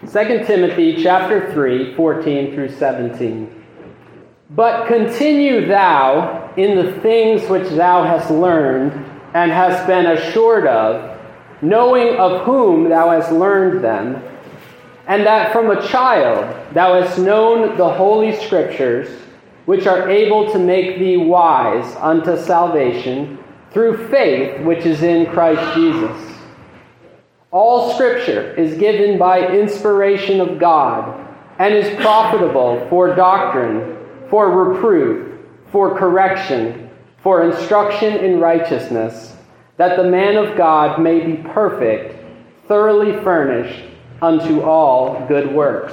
2 Timothy chapter 3, 14 through 17. But continue thou in the things which thou hast learned and hast been assured of, knowing of whom thou hast learned them, and that from a child thou hast known the holy Scriptures, which are able to make thee wise unto salvation through faith which is in Christ Jesus. All Scripture is given by inspiration of God, and is profitable for doctrine, for reproof, for correction, for instruction in righteousness, that the man of God may be perfect, thoroughly furnished unto all good works.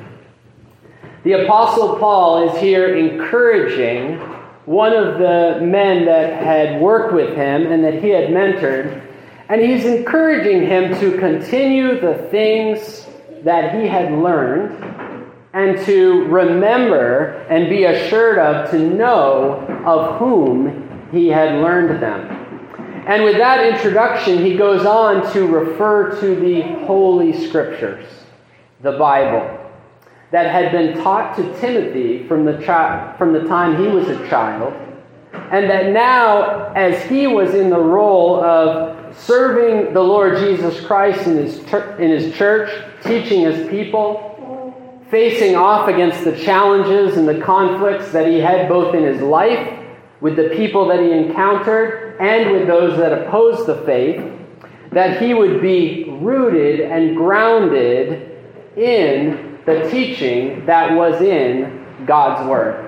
The Apostle Paul is here encouraging one of the men that had worked with him and that he had mentored, and he's encouraging him to continue the things that he had learned and to remember and be assured of, to know of whom he had learned them. And with that introduction, he goes on to refer to the Holy Scriptures, the Bible, that had been taught to Timothy from the time he was a child, and that now, as he was in the role of serving the Lord Jesus Christ in his church, teaching his people, facing off against the challenges and the conflicts that he had both in his life, with the people that he encountered, and with those that opposed the faith, that he would be rooted and grounded in the teaching that was in God's Word.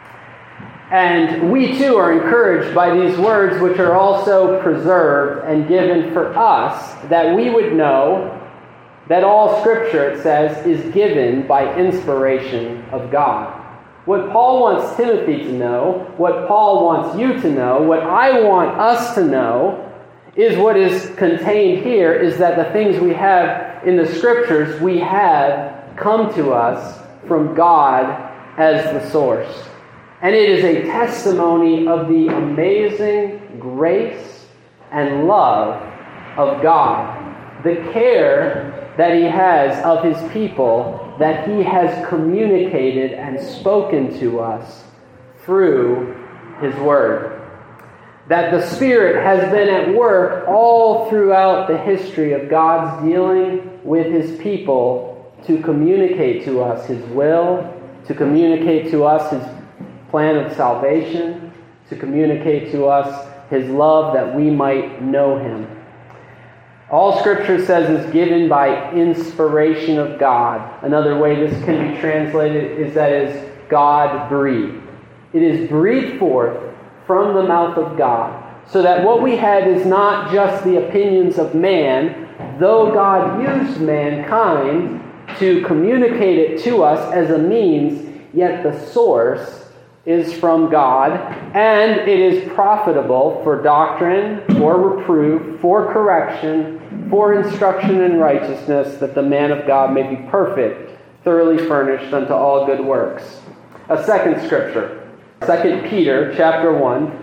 And we too are encouraged by these words, which are also preserved and given for us, that we would know that all Scripture, it says, is given by inspiration of God. What Paul wants Timothy to know, what Paul wants you to know, what I want us to know, is what is contained here, is that the things we have in the Scriptures, we have come to us from God as the source. And it is a testimony of the amazing grace and love of God, the care that he has of his people, that he has communicated and spoken to us through his Word. That the Spirit has been at work all throughout the history of God's dealing with his people to communicate to us his will, to communicate to us his plan of salvation, to communicate to us his love that we might know him. All Scripture says is given by inspiration of God. Another way this can be translated is that it is God-breathed. It is breathed forth from the mouth of God, so that what we have is not just the opinions of man, though God used mankind to communicate it to us as a means, yet the source is from God, and it is profitable for doctrine, for reproof, for correction, for instruction in righteousness, that the man of God may be perfect, thoroughly furnished unto all good works. A second Scripture, 2 Peter chapter 1,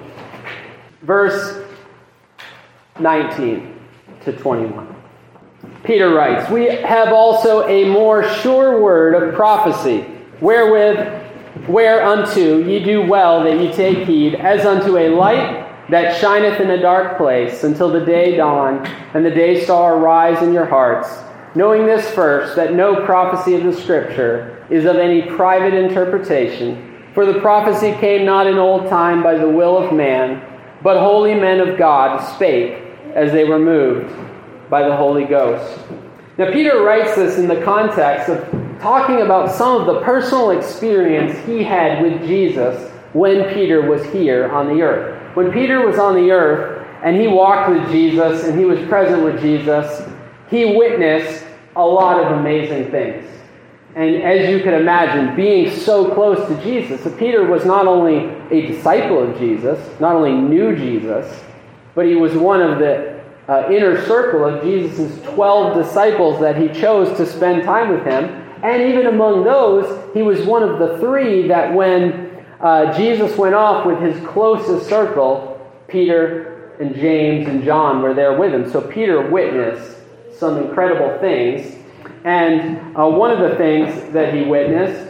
verse 19 to 21. Peter writes, "We have also a more sure word of prophecy, whereunto ye do well that ye take heed, as unto a light that shineth in a dark place, until the day dawn, and the day star arise in your hearts, knowing this first, that no prophecy of the Scripture is of any private interpretation. For the prophecy came not in old time by the will of man, but holy men of God spake as they were moved by the Holy Ghost." Now Peter writes this in the context of talking about some of the personal experience he had with Jesus when Peter was here on the earth. When Peter was on the earth and he walked with Jesus and he was present with Jesus, he witnessed a lot of amazing things. And as you can imagine, being so close to Jesus, Peter was not only a disciple of Jesus, not only knew Jesus, but he was one of the inner circle of Jesus' 12 disciples that he chose to spend time with him. And even among those, he was one of the 3 that when Jesus went off with his closest circle, Peter and James and John were there with him. So Peter witnessed some incredible things. And one of the things that he witnessed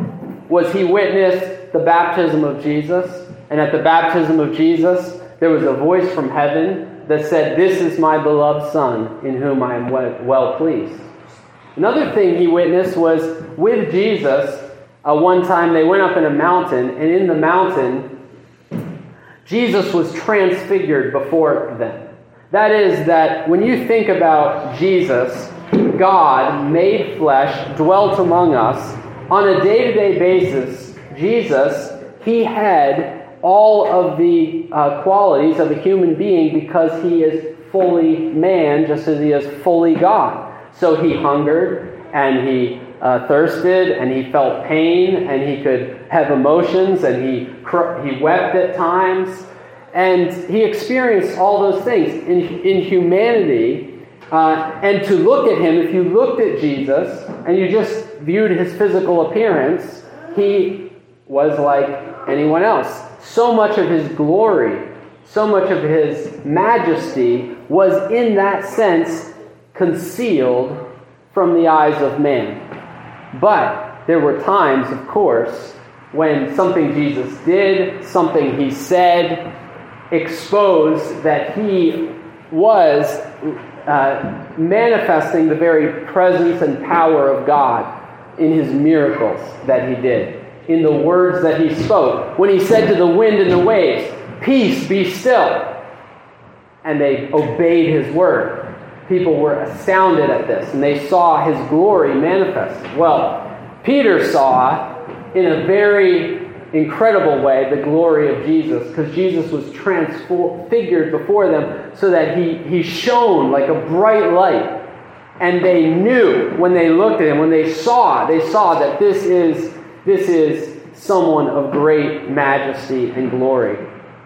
the baptism of Jesus. And at the baptism of Jesus, there was a voice from heaven that said, "This is my beloved Son, in whom I am well pleased." Another thing he witnessed was with Jesus, one time they went up in a mountain, and in the mountain, Jesus was transfigured before them. That is, that when you think about Jesus, God made flesh, dwelt among us, on a day-to-day basis, Jesus, he had all of the qualities of a human being because he is fully man, just as he is fully God. So he hungered, and he thirsted, and he felt pain, and he could have emotions, and he wept at times, and he experienced all those things in humanity. And to look at him, if you looked at Jesus and you just viewed his physical appearance, he was like anyone else. So much of his glory, so much of his majesty was in that sense concealed from the eyes of man. But there were times, of course, when something Jesus did, something he said, exposed that he was manifesting the very presence and power of God in his miracles that he did, in the words that he spoke. When he said to the wind and the waves, "Peace, be still," and they obeyed his word. People were astounded at this, and they saw his glory manifested. Well, Peter saw in a very incredible way the glory of Jesus, because Jesus was transfigured before them so that he shone like a bright light. And they knew when they looked at him, when they saw that this is someone of great majesty and glory.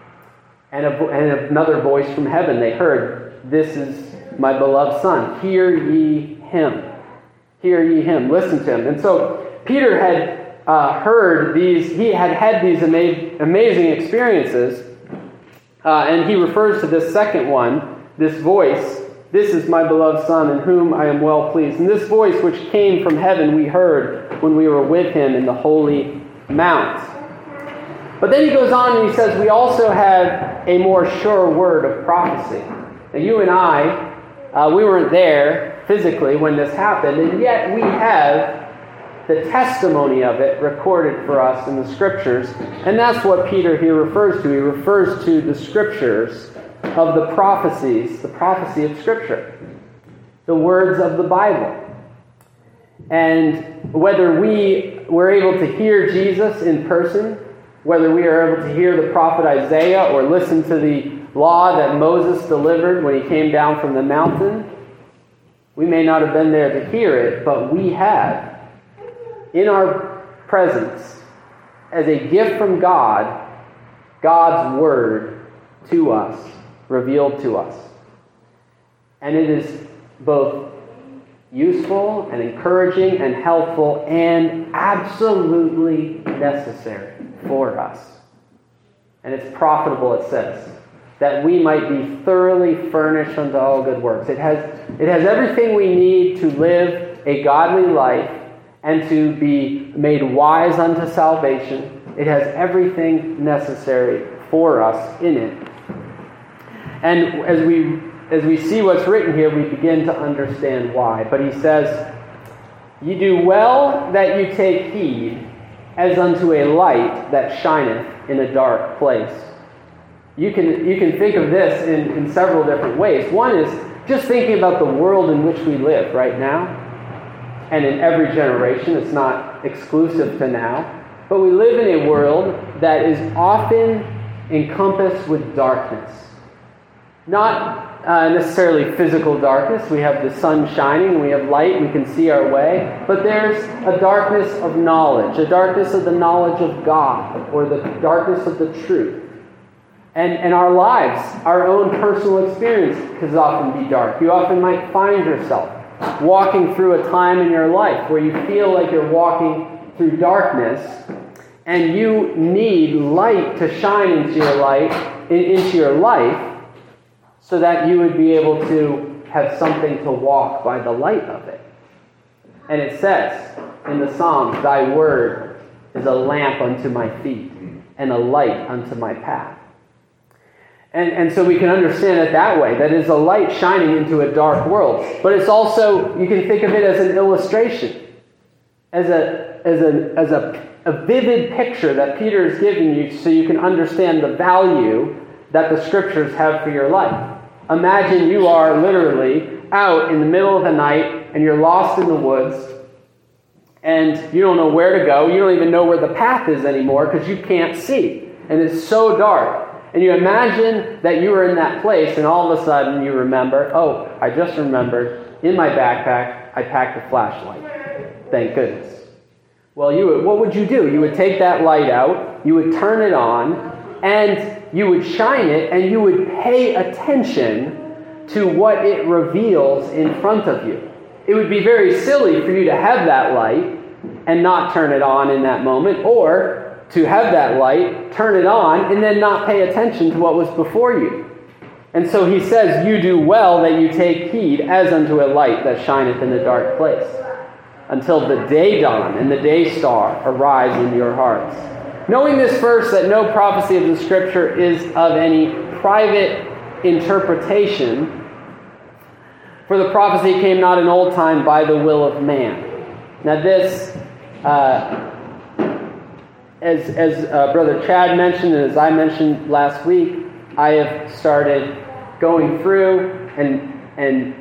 And another voice from heaven they heard, "This is my beloved Son. Hear ye him. Hear ye him." Listen to him. And so Peter had heard these, he had these amazing experiences, and he refers to this second one, this voice, "This is my beloved Son, in whom I am well pleased." And this voice which came from heaven we heard when we were with him in the holy mount. But then he goes on and he says, we also have a more sure word of prophecy. Now you and I, we weren't there physically when this happened, and yet we have the testimony of it recorded for us in the Scriptures. And that's what Peter here refers to. He refers to the Scriptures of the prophecies, the prophecy of Scripture, the words of the Bible. And whether we were able to hear Jesus in person, whether we are able to hear the prophet Isaiah or listen to the law that Moses delivered when he came down from the mountain, we may not have been there to hear it, but we have in our presence, as a gift from God, God's word to us, revealed to us. And it is both useful and encouraging and helpful and absolutely necessary for us. And it's profitable, it says, that we might be thoroughly furnished unto all good works. It has everything we need to live a godly life and to be made wise unto salvation. It has everything necessary for us in it. And as we see what's written here, we begin to understand why. But he says, "Ye do well that you take heed, as unto a light that shineth in a dark place." You can think of this in several different ways. One is just thinking about the world in which we live right now. And in every generation, it's not exclusive to now. But we live in a world that is often encompassed with darkness. Not necessarily physical darkness. We have the sun shining, we have light, we can see our way. But there's a darkness of knowledge, a darkness of the knowledge of God, or the darkness of the truth. And our lives, our own personal experience can often be dark. You often might find yourself walking through a time in your life where you feel like you're walking through darkness, and you need light to shine into your life, so that you would be able to have something to walk by the light of it. And it says in the Psalms, thy word is a lamp unto my feet and a light unto my path. And so we can understand it that way, that is a light shining into a dark world. But it's also, you can think of it as an illustration, as a vivid picture that Peter is giving you so you can understand the value that the Scriptures have for your life. Imagine you are literally out in the middle of the night and you're lost in the woods and you don't know where to go. You don't even know where the path is anymore because you can't see. And it's so dark. And you imagine that you were in that place and all of a sudden you remember, oh, I just remembered, in my backpack, I packed a flashlight. Thank goodness. Well, what would you do? You would take that light out, you would turn it on, and you would shine it, and you would pay attention to what it reveals in front of you. It would be very silly for you to have that light and not turn it on in that moment, or to have that light, turn it on, and then not pay attention to what was before you. And so he says, you do well that you take heed as unto a light that shineth in a dark place, until the day dawn and the day star arise in your hearts. Knowing this verse, that no prophecy of the Scripture is of any private interpretation, for the prophecy came not in old time by the will of man. Now this, as Brother Chad mentioned, and as I mentioned last week, I have started going through and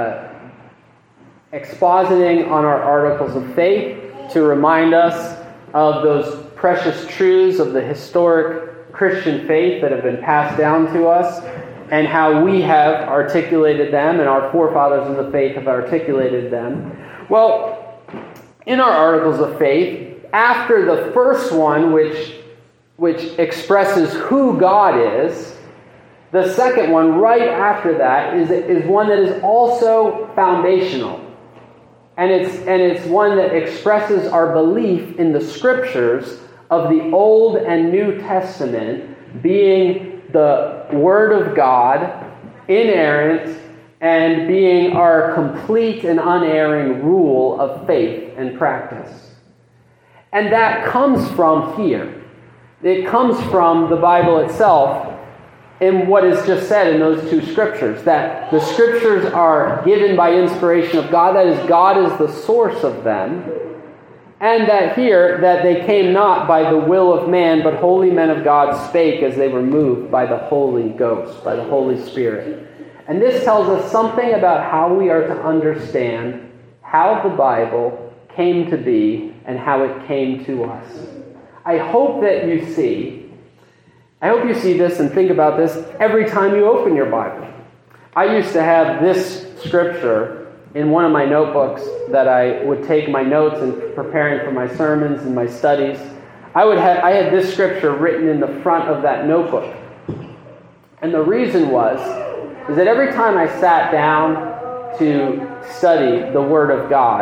expositing on our articles of faith to remind us of those precious truths of the historic Christian faith that have been passed down to us and how we have articulated them and our forefathers in the faith have articulated them. Well, in our articles of faith, after the first one, which expresses who God is, the second one, right after that, is one that is also foundational. And it's one that expresses our belief in the Scriptures of the Old and New Testament being the Word of God, inerrant, and being our complete and unerring rule of faith and practice. And that comes from here. It comes from the Bible itself in what is just said in those two Scriptures, that the Scriptures are given by inspiration of God, that is, God is the source of them, and that here, that they came not by the will of man, but holy men of God spake as they were moved by the Holy Ghost, by the Holy Spirit. And this tells us something about how we are to understand how the Bible came to be and how it came to us. I hope you see this and think about this every time you open your Bible. I used to have this scripture in one of my notebooks that I would take my notes in preparing for my sermons and my studies. I had this scripture written in the front of that notebook. And the reason is that every time I sat down to study the Word of God,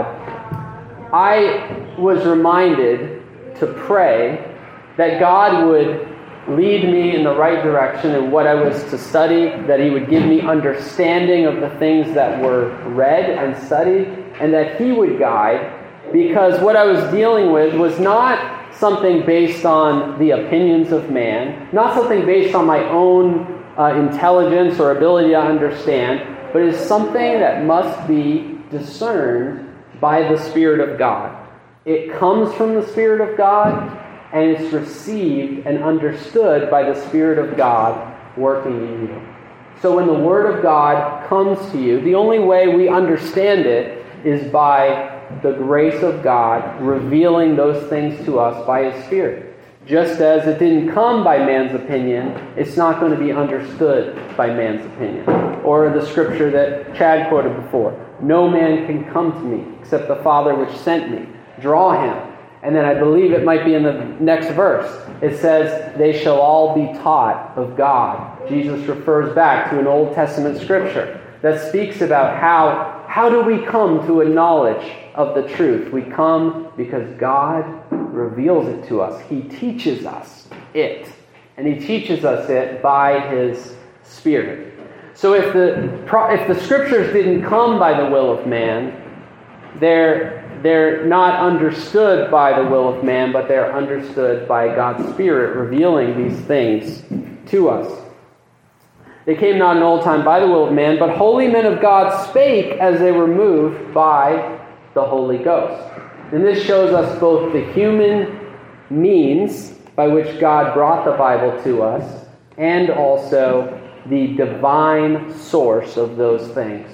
I was reminded to pray that God would lead me in the right direction in what I was to study, that He would give me understanding of the things that were read and studied, and that He would guide, because what I was dealing with was not something based on the opinions of man, not something based on my own intelligence or ability to understand, but is something that must be discerned by the Spirit of God. It comes from the Spirit of God, and it's received and understood by the Spirit of God working in you. So when the Word of God comes to you, the only way we understand it is by the grace of God revealing those things to us by His Spirit. Just as it didn't come by man's opinion, it's not going to be understood by man's opinion. Or the scripture that Chad quoted before, no man can come to me except the Father which sent me. Draw him. And then I believe it might be in the next verse. It says, they shall all be taught of God. Jesus refers back to an Old Testament scripture that speaks about how do we come to a knowledge of the truth? We come because God reveals it to us. He teaches us it. And He teaches us it by His Spirit. So if the scriptures didn't come by the will of man, they're they're not understood by the will of man, but they're understood by God's Spirit revealing these things to us. They came not in old time by the will of man, but holy men of God spake as they were moved by the Holy Ghost. And this shows us both the human means by which God brought the Bible to us, and also the divine source of those things.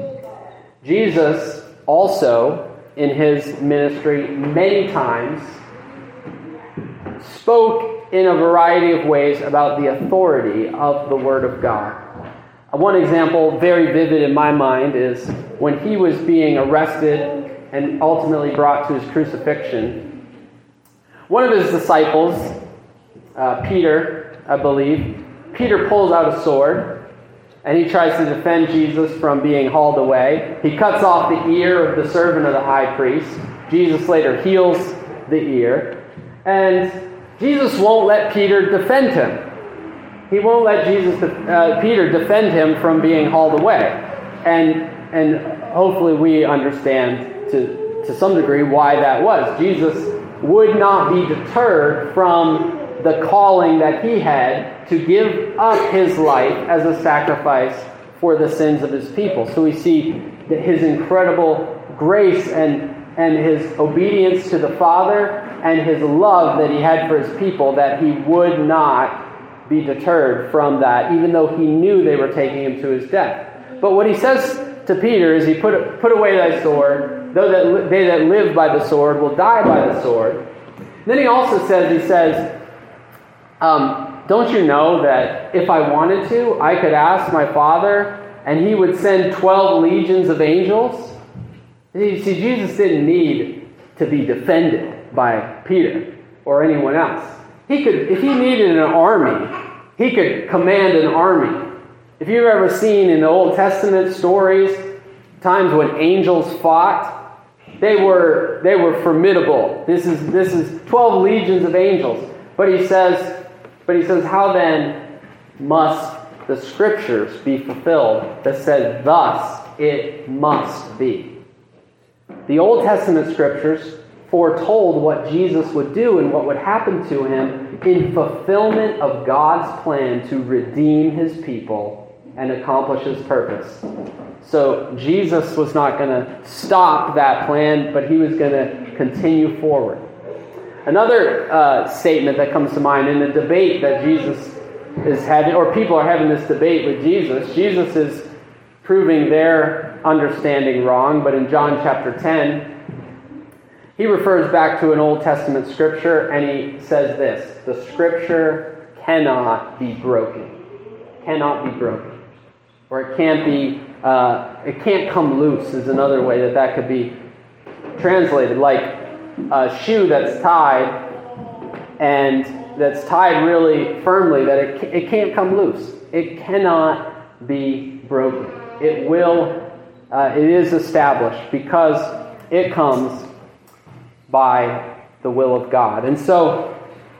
Jesus also, in his ministry, many times spoke in a variety of ways about the authority of the Word of God. One example, very vivid in my mind, is when he was being arrested and ultimately brought to his crucifixion. One of his disciples, Peter, I believe, Peter pulls out a sword and he tries to defend Jesus from being hauled away. He cuts off the ear of the servant of the high priest. Jesus later heals the ear. And Jesus won't let Peter defend him. He won't let Peter defend him from being hauled away. And hopefully we understand to some degree why that was. Jesus would not be deterred from the calling that he had to give up his life as a sacrifice for the sins of his people. So we see that his incredible grace and his obedience to the Father and his love that he had for his people, that he would not be deterred from that, even though he knew they were taking him to his death. But what he says to Peter is, he put away thy sword, though that they that live by the sword will die by the sword. And then he also says, don't you know that if I wanted to, I could ask my Father and he would send 12 legions of angels? You see, Jesus didn't need to be defended by Peter or anyone else. He could, if he needed an army, he could command an army. If you've ever seen in the Old Testament stories, times when angels fought, they were formidable. This is 12 legions of angels. But he says, how then must the Scriptures be fulfilled that said, thus it must be? The Old Testament Scriptures foretold what Jesus would do and what would happen to him in fulfillment of God's plan to redeem his people and accomplish his purpose. So Jesus was not going to stop that plan, but he was going to continue forward. Another statement that comes to mind in the debate that Jesus is having, or people are having this debate with Jesus, Jesus is proving their understanding wrong, but in John chapter 10, he refers back to an Old Testament scripture and he says this: the scripture cannot be broken. Cannot be broken. Or it can't come loose is another way that could be translated. Like a shoe that's tied and that's tied really firmly, that it can't come loose. It cannot be broken. It is established because it comes by the will of God. And so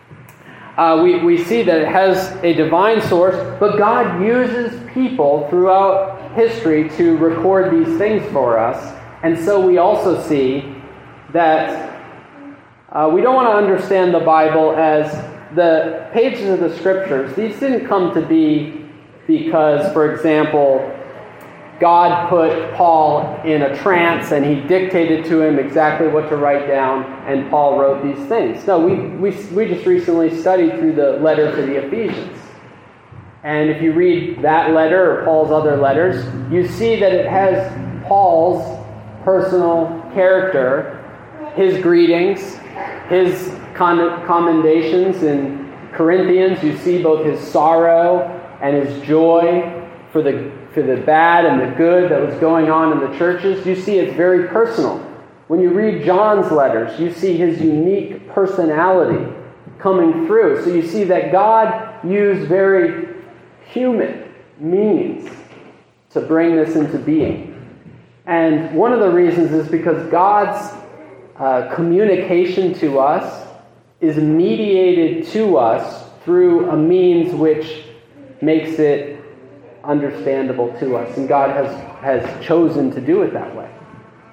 we see that it has a divine source, but God uses people throughout history to record these things for us. And so we also see that we don't want to understand the Bible as the pages of the Scriptures. These didn't come to be because, for example, God put Paul in a trance and he dictated to him exactly what to write down, and Paul wrote these things. No, we just recently studied through the letter to the Ephesians. And if you read that letter or Paul's other letters, you see that it has Paul's personal character, his greetings, his commendations. In Corinthians, you see both his sorrow and his joy for the bad and the good that was going on in the churches. You see it's very personal. When you read John's letters, you see his unique personality coming through. So you see that God used very human means to bring this into being. And one of the reasons is because God's communication to us is mediated to us through a means which makes it understandable to us. And God has chosen to do it that way.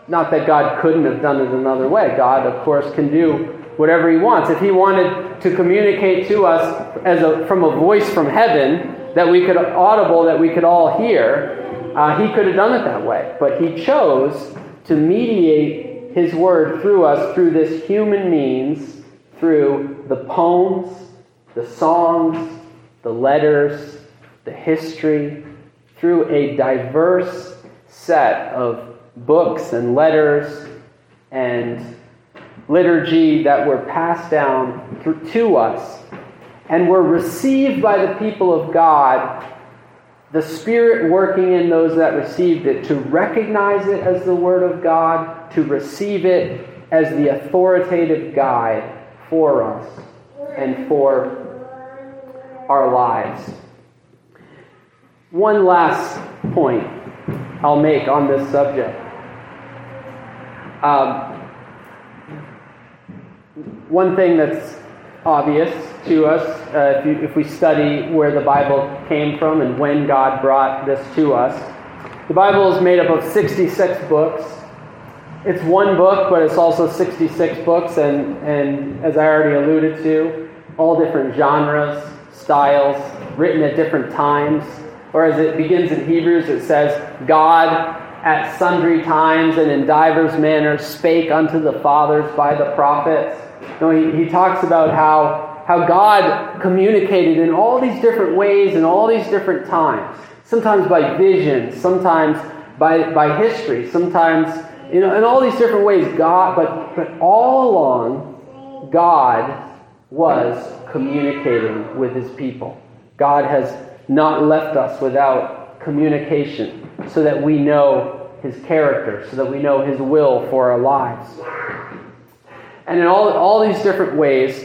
Not that God couldn't have done it another way. God, of course, can do whatever he wants. If he wanted to communicate to us from a voice from heaven that we could audible, that we could all hear, he could have done it that way. But he chose to mediate his word through us through this human means, through the poems, the songs, the letters, the history, through a diverse set of books and letters and liturgy that were passed down to us and were received by the people of God, the Spirit working in those that received it to recognize it as the Word of God, to receive it as the authoritative guide for us and for our lives. One last point I'll make on this subject. One thing that's obvious to us, if we study where the Bible came from and when God brought this to us, the Bible is made up of 66 books. It's one book, but it's also 66 books, and as I already alluded to, all different genres, styles, written at different times. Or as it begins in Hebrews, it says, God at sundry times and in divers manners spake unto the fathers by the prophets. He talks about how God communicated in all these different ways in all these different times. Sometimes by vision, sometimes by history, sometimes in all these different ways. God, but all along, God was communicating with his people. God has not left us without communication so that we know his character, so that we know his will for our lives. And in all these different ways,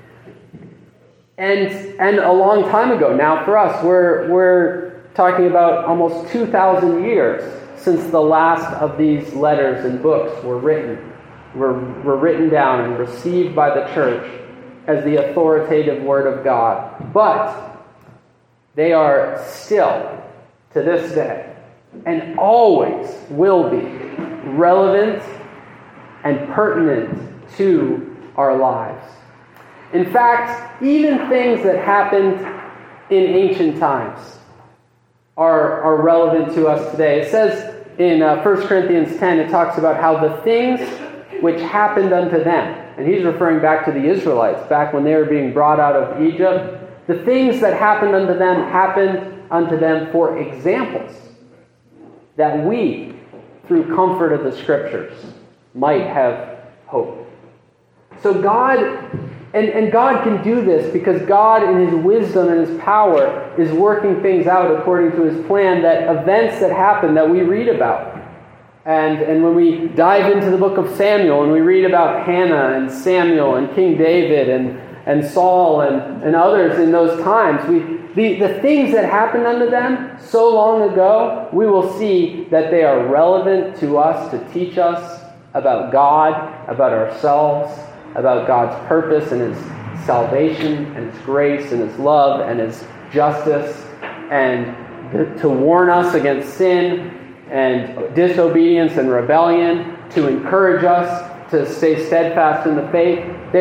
and a long time ago now for us, we're talking about almost 2,000 years since the last of these letters and books were written. Were written down and received by the church as the authoritative Word of God. But they are still, to this day, and always will be, relevant and pertinent to our lives. In fact, even things that happened in ancient times are relevant to us today. It says in 1 Corinthians 10, it talks about how the things which happened unto them, and he's referring back to the Israelites, back when they were being brought out of Egypt, the things that happened unto them for examples, that we, through comfort of the Scriptures, might have hope. So God, and God can do this because God in his wisdom and his power is working things out according to his plan, that events that happen that we read about. And when we dive into the book of Samuel and we read about Hannah and Samuel and King David and Saul and others in those times, the things that happened unto them so long ago, we will see that they are relevant to us to teach us about God, about ourselves, about God's purpose and his salvation and his grace and his love and his justice, and to warn us against sin and disobedience and rebellion, to encourage us to stay steadfast in the faith.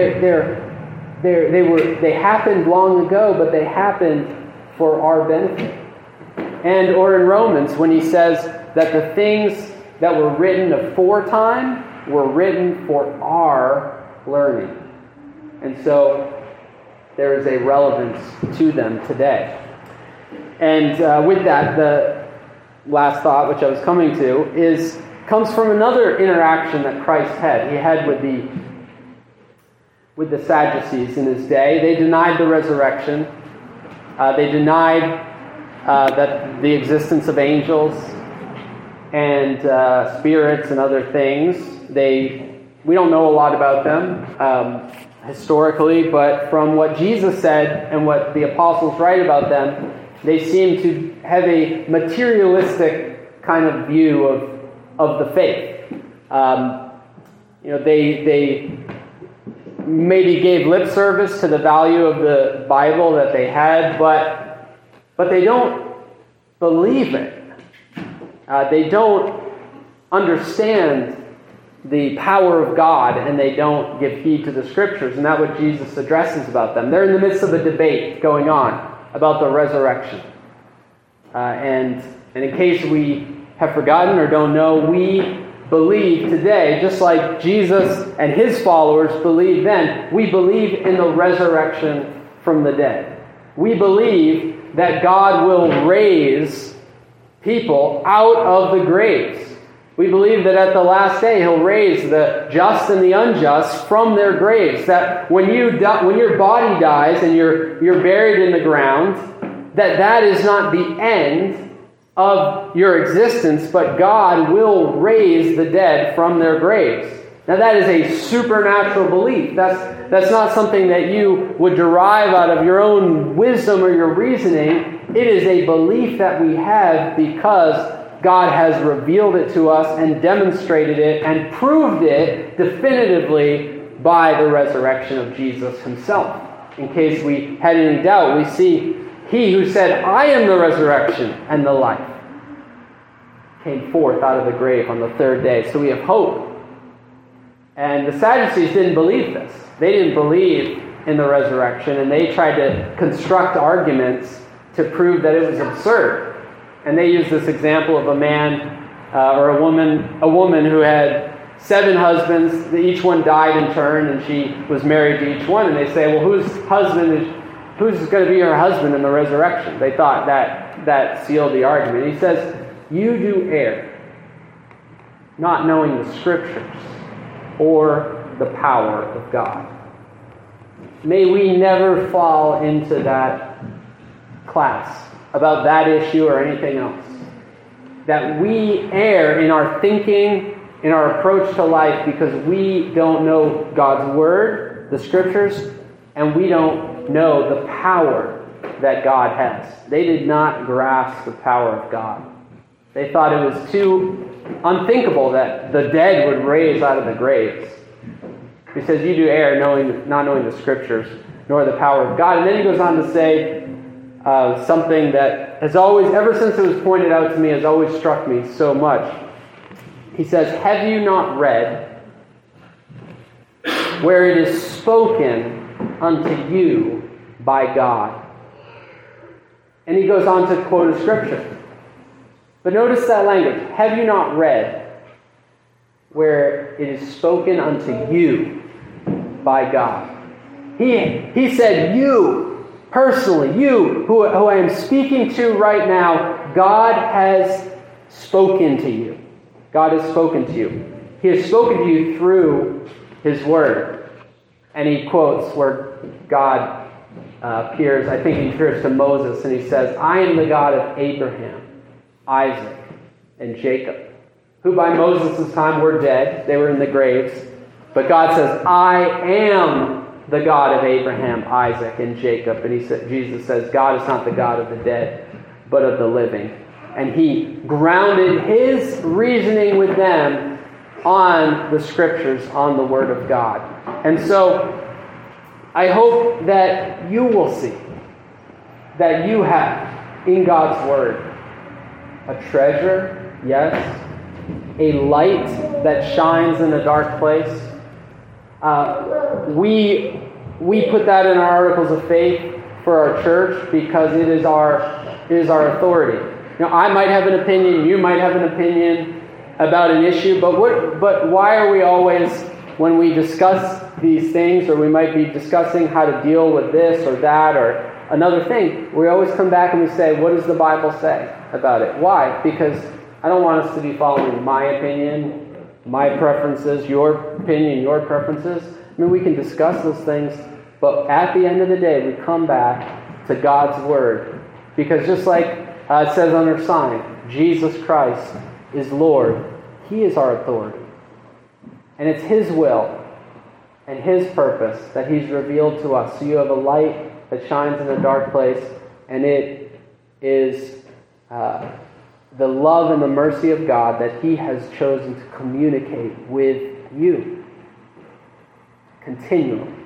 They happened long ago, but they happened for our benefit. Or in Romans, when he says that the things that were written aforetime were written for our learning. And so there is a relevance to them today. And with that, the last thought, which I was coming to, comes from another interaction that Christ had. He had with the Sadducees in his day. They denied the resurrection. They denied that the existence of angels and spirits and other things. We don't know a lot about them historically, but from what Jesus said and what the apostles write about them, they seem to have a materialistic kind of view of the faith. They maybe gave lip service to the value of the Bible that they had, but they don't believe it. They don't understand the power of God and they don't give heed to the Scriptures. And that's what Jesus addresses about them. They're in the midst of a debate going on about the resurrection. And in case we have forgotten or don't know, we believe today, just like Jesus and his followers believed then, we believe in the resurrection from the dead. We believe that God will raise people out of the graves. We believe that at the last day he'll raise the just and the unjust from their graves. That when your body dies and you're buried in the ground, that is not the end of your existence, but God will raise the dead from their graves. Now that is a supernatural belief. That's not something that you would derive out of your own wisdom or your reasoning. It is a belief that we have because God has revealed it to us and demonstrated it and proved it definitively by the resurrection of Jesus himself. In case we had any doubt, we see he who said, "I am the resurrection and the life," came forth out of the grave on the third day. So we have hope. And the Sadducees didn't believe this. They didn't believe in the resurrection, and they tried to construct arguments to prove that it was absurd. And they used this example of a man or a woman who had 7 husbands. Each one died in turn, and she was married to each one. And they say, well, who's going to be her husband in the resurrection? They thought that sealed the argument. He says, you do err, not knowing the Scriptures or the power of God. May we never fall into that class about that issue or anything else. That we err in our thinking, in our approach to life, because we don't know God's Word, the Scriptures, and we don't know the power that God has. They did not grasp the power of God. They thought it was too unthinkable that the dead would raise out of the graves. He says, you do err, not knowing the Scriptures, nor the power of God. And then he goes on to say something that has always, ever since it was pointed out to me, has always struck me so much. He says, have you not read where it is spoken unto you by God? And he goes on to quote a scripture. But notice that language. Have you not read where it is spoken unto you by God? He said, you, personally, you, who I am speaking to right now, God has spoken to you. God has spoken to you. He has spoken to you through His Word. And he quotes where God appears, I think he appears to Moses, and he says, I am the God of Abraham, Isaac, and Jacob, who by Moses' time were dead. They were in the graves. But God says, I am the God of Abraham, Isaac, and Jacob. And Jesus says, God is not the God of the dead, but of the living. And he grounded his reasoning with them on the Scriptures, on the Word of God. And so, I hope that you will see that you have in God's Word a treasure, yes, a light that shines in a dark place. We put that in our articles of faith for our church because it is our authority. Now, I might have an opinion, you might have an opinion about an issue, but why are we always, when we discuss these things, or we might be discussing how to deal with this or that or another thing, we always come back and we say, what does the Bible say about it? Why? Because I don't want us to be following my opinion, my preferences, your opinion, your preferences. I mean, we can discuss those things, but at the end of the day, we come back to God's Word. Because just like it says on our sign, Jesus Christ is Lord. He is our authority. And it's His will and His purpose that He's revealed to us. So you have a light that shines in a dark place, and it is the love and the mercy of God that He has chosen to communicate with you continually.